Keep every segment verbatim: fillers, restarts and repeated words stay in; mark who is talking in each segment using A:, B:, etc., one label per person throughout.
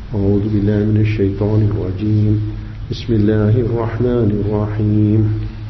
A: أعوذ بالله من الشيطان الرجيم بسم الله الرحمن الرحيم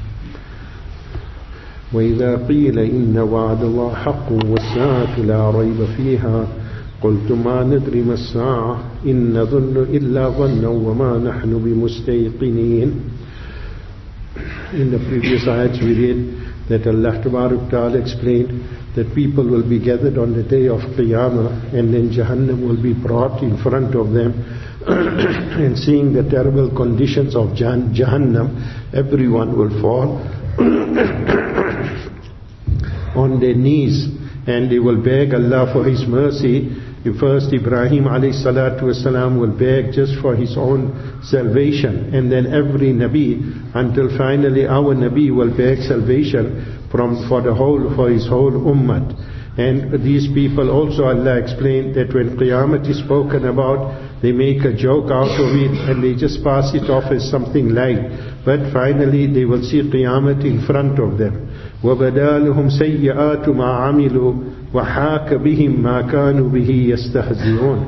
A: وإذا قيل إن وعد الله حق والساعة لا ريب فيها قلتم ما ندري ما الساعة إن نظن إلا ظنا وما نحن بمستيقنين. In the previous ayats we read that Allah Tabarak Ta'ala explained that people will be gathered on the day of Qiyamah, and then Jahannam will be brought in front of them and seeing the terrible conditions of Jahannam, everyone will fall on their knees and they will beg Allah for His mercy. First Ibrahim alayhi salatu wasalam will beg just for his own salvation, and then every Nabi until finally our Nabi will beg salvation from for the whole for his whole ummah. And these people also, Allah explained that when Qiyamah is spoken about, they make a joke out of it and they just pass it off as something light. But finally they will see Qiyamah in front of them. وَبَدَالُهُمْ سَيِّئَاتُ مَا عَمِلُوا وَحَاكَ بِهِمْ مَا كَانُوا بِهِ يَسْتَهْزِئُونَ.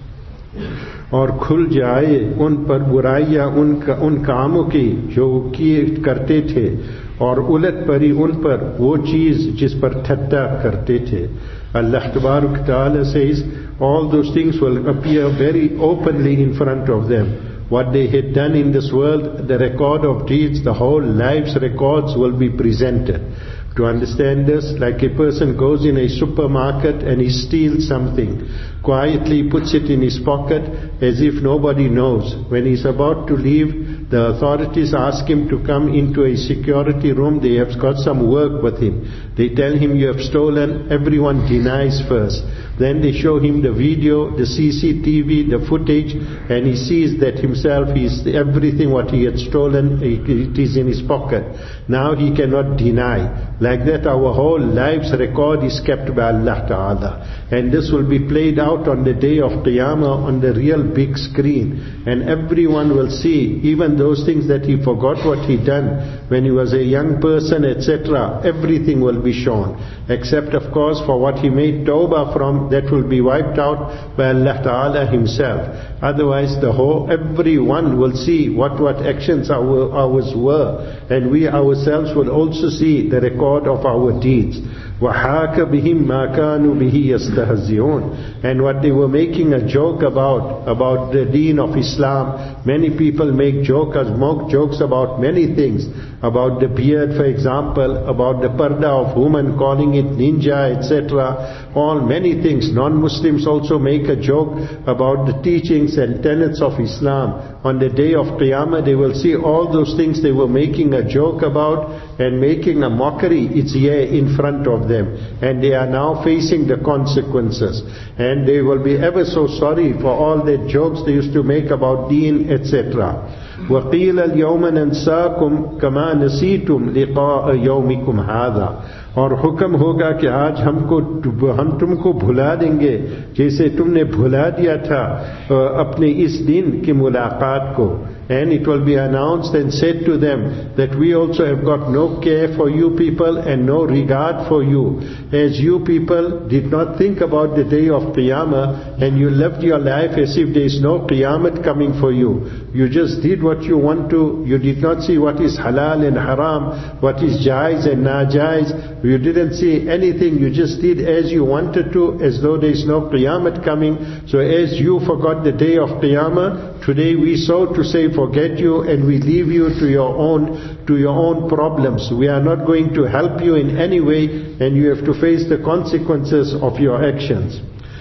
A: और खुल जाए उन पर बुराइयां उन उन कामों की जो किए करते थे, और उलट पड़ी उन पर वो चीज जिस पर ठट्टा करते थे. Allah Tabarak Ta'ala says all those things will appear very openly in front of them. What they had done in this world, the record of deeds, the whole life's records will be presented. To understand this, like a person goes in a supermarket and he steals something, quietly puts it in his pocket as if nobody knows. When he's about to leave, the authorities ask him to come into a security room. They have got some work with him. They tell him you have stolen. Everyone denies first. Then they show him the video, the C C T V, the footage, and he sees that himself, he's everything what he had stolen, it is in his pocket. Now he cannot deny. Like that our whole life's record is kept by Allah Ta'ala. And this will be played out on the day of Qiyamah on the real big screen. And everyone will see, even those things that he forgot what he done when he was a young person, et cetera. Everything will be shown. Except of course for what he made tawbah from, that will be wiped out by Allah Ta'ala Himself. Otherwise the whole, everyone will see what what actions our, ours were, and we ourselves will also see the record of our deeds. وَحَاكَ بِهِمْ مَا كَانُوا بِهِ يَسْتَهْزِئُونَ. And what they were making a joke about, about the deen of Islam. Many people make jokes, mock jokes about many things. About the beard, for example, about the parda of women, calling it ninja, et cetera. All many things. Non-Muslims also make a joke about the teachings and tenets of Islam. On the day of Qiyamah, they will see all those things they were making a joke about and making a mockery. It's here in front of them, and they are now facing the consequences, and they will be ever so sorry for all the jokes they used to make about deen, et cetera. وَقِيلَ الْيَوْمَ نَنْسَاكُمْ كَمَا نَسِيتُمْ لِقَاءَ يَوْمِكُمْ هَذَا. और हुक्म होगा कि आज हमको हम तुमको भुला देंगे जैसे तुमने भुला दिया था अपने इस दिन की मुलाकात को. And it will be announced and said to them that we also have got no care for you people and no regard for you. As you people did not think about the day of Qiyamah, and you lived your life as if there is no Qiyamah coming for you. You just did what you want to. You did not see what is halal and haram, what is jaiz and najaiz. You didn't see anything. You just did as you wanted to, as though there is no Qiyamah coming. So as you forgot the day of Qiyamah, today we so to say forget you, and we leave you to your own to your own problems. We are not going to help you in any way, and you have to face the consequences of your actions.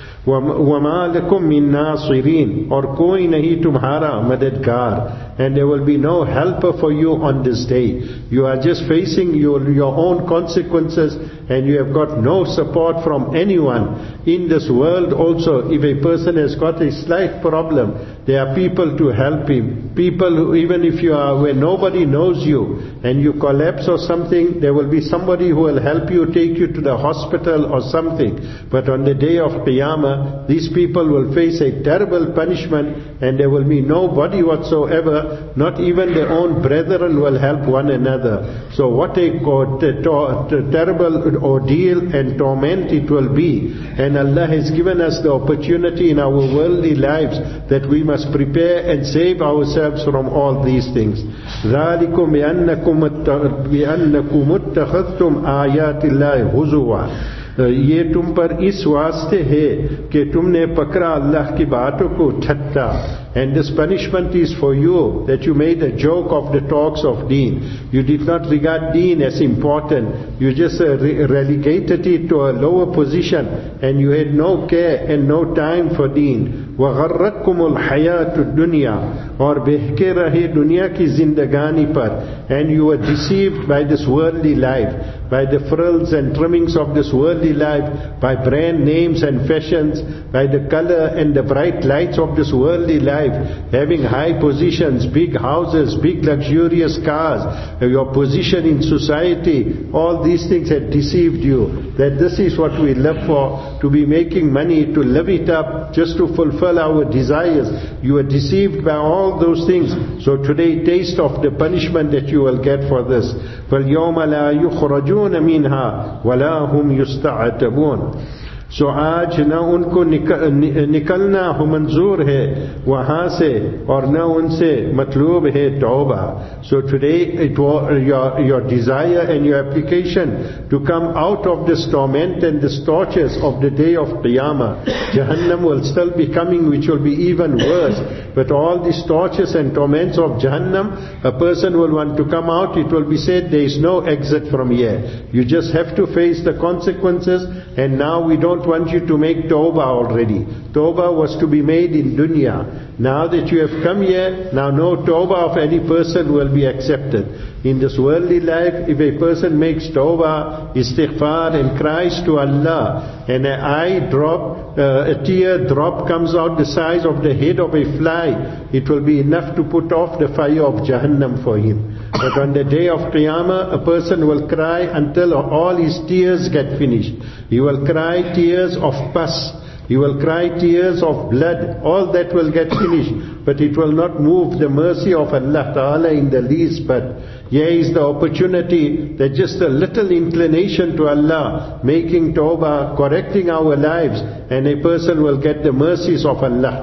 A: وَمَا لَكُمْ مِن نَاصِرِينَ. और कोई नहीं तुम्हारा मददगार, and there will be no helper for you on this day. You are just facing your, your own consequences, and you have got no support from anyone. In this world also, if a person has got a slight problem, there are people to help him. People who, even if you are where nobody knows you and you collapse or something, there will be somebody who will help you, take you to the hospital or something. But on the day of Qiyamah, these people will face a terrible punishment and there will be nobody whatsoever, not even their own brethren will help one another. So what a terrible ordeal and torment it will be. And Allah has given us the opportunity in our worldly lives that we must prepare and save ourselves from all these things. ذَلِكُمْ بِأَنَّكُمُ اتَّخَذْتُمْ آيَاتِ اللَّهِ هُزُوًا. ये तुम पर इस वास्ते है कि तुमने पकड़ा अल्लाह की बातों को ठट्टा. And this punishment is for you, that you made a joke of the talks of deen. You did not regard deen as important. You just uh, re- relegated it to a lower position and you had no care and no time for deen. وَغَرَّتْكُمُ الْحَيَاةُ الدُّنْيَا. और बहके रहे दुनिया की जिंदगानी पर. And you were deceived by this worldly life, by the frills and trimmings of this worldly life, by brand names and fashions, by the color and the bright lights of this worldly life, having high positions, big houses, big luxurious cars, your position in society, all these things had deceived you, that this is what we live for, to be making money, to live it up, just to fulfill our desires. You were deceived by all those things. So today taste of the punishment that you will get for this. فَالْيَوْمَ لَا يُخْرَجُونَ مِنْهَا وَلَا هُمْ يُسْتَعْتَبُونَ. सो आज न उनको निकलना हो मंजूर है वहां से और न उनसे मतलूब है तौबा. So today it was your, your desire and your application to come out of this torment and this tortures of the day of Qiyamah. Jahannam will still be coming, which will be even worse. But all these tortures and torments of Jahannam, a person will want to come out, it will be said there is no exit from here. You just have to face the consequences, and now we don't want you to make tawbah already. Tawbah was to be made in dunya. Now that you have come here, now no tawbah of any person will be accepted. In this worldly life, if a person makes tawbah, istighfar and cries to Allah, and an eye drop, uh, a tear drop comes out the size of the head of a fly, it will be enough to put off the fire of Jahannam for him. But on the day of Qiyamah, a person will cry until all his tears get finished. He will cry tears of pus. He will cry tears of blood. All that will get finished. But it will not move the mercy of Allah Ta'ala in the least. But here is the opportunity that just a little inclination to Allah, making tawbah, correcting our lives, and a person will get the mercies of Allah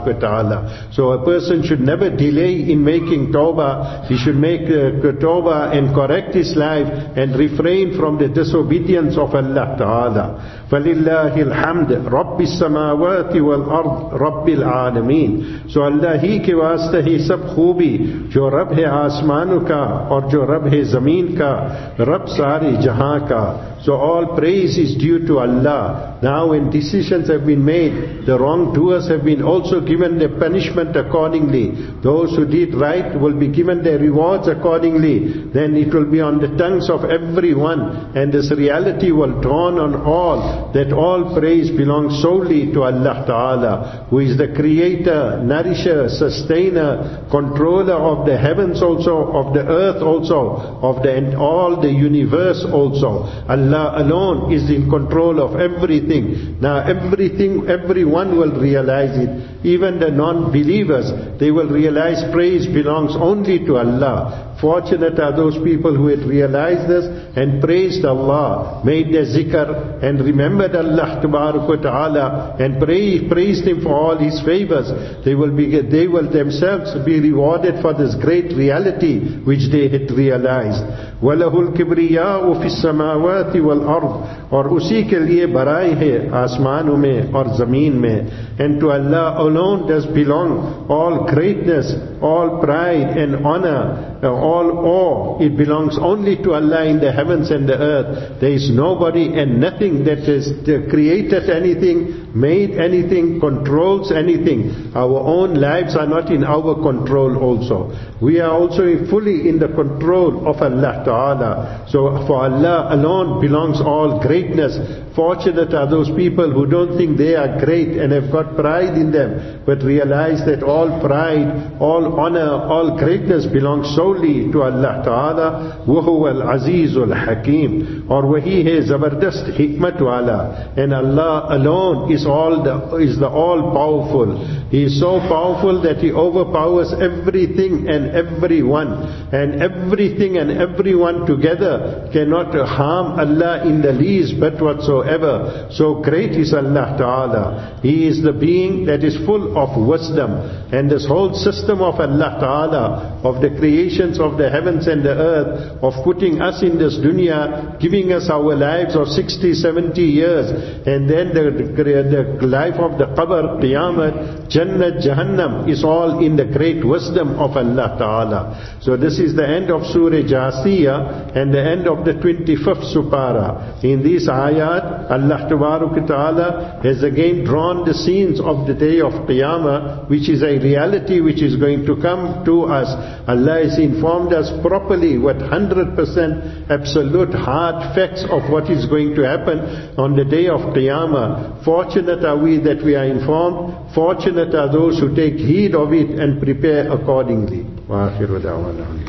A: Ta'ala. So a person should never delay in making tawbah. He should make uh, tawbah and correct his life and refrain from the disobedience of Allah Ta'ala. فَلِلَّهِ الْحَمْدِ رَبِّ السَّمَاوَاتِ وَالْأَرْضِ رَبِّ الْعَالَمِينَ. So Allah ही के वास्ते ही सब खूबी, जो रब है आसमानों का और जो रब है ज़मीन का, रब सारे जहां का. So all praise is due to Allah. Now when decisions have been made, the wrongdoers have been also given their punishment accordingly. Those who did right will be given their rewards accordingly. Then it will be on the tongues of everyone, and this reality will dawn on all, that all praise belongs solely to Allah Ta'ala, who is the creator, nourisher, sustainer, controller of the heavens also, of the earth also, of the and all the universe also. Allah alone is in control of everything. Now everything, everyone will realize it. Even the non-believers, they will realize praise belongs only to Allah. Fortunate are those people who had realized this and praised Allah, made their zikr and remembered Allah Ta'ala and pray, praised Him for all His favors. They will be, they will themselves be rewarded for this great reality which they had realized. وَلَهُ الْكِبْرِيَاءُ فِي السَّمَاوَاتِ وَالْأَرْضِ. और उसी के लिए बड़ाई है आसमानों में और जमीन में. And to Allah alone does belong all greatness, all pride and honor, all awe. It belongs only to Allah in the heavens and the earth. There is nobody and nothing that has created anything, made anything, controls anything. Our own lives are not in our control also. We are also fully in the control of Allah Ta'ala. So for Allah alone belongs all greatness. Fortunate are those people who don't think they are great and have got pride in them, but realize that all pride, all honor, all greatness belongs solely to Allah Ta'ala. وَهُوَ الْعَزِيزُ الْحَكِيمُ. Or wahi hai zabardast hikmat wala. And Allah alone is all the, is the all powerful. He is so powerful that He overpowers everything and everyone. And everything and everyone together cannot harm Allah in the least but whatsoever. So great is Allah Ta'ala. He is the being that is full of wisdom. And this whole system of Allah Ta'ala, of the creations of the heavens and the earth, of putting us in this dunya, giving us our lives of sixty, seventy years, and then the, the, the life of the qabr, qiyamah, Jannat, Jahannam, is all in the great wisdom of Allah Ta'ala. So this is the end of Surah Jasiyah and the end of the twenty-fifth Supara. In these ayat, Allah Ta'ala has again drawn the scenes of the day of Qiyamah, which is a reality which is going to come to us. Allah has informed us properly what one hundred percent absolute hard facts of what is going to happen on the day of Qiyamah. Fortunate are we that we are informed. Fortunate are those who take heed of it and prepare accordingly. Wa akhiru da'wana.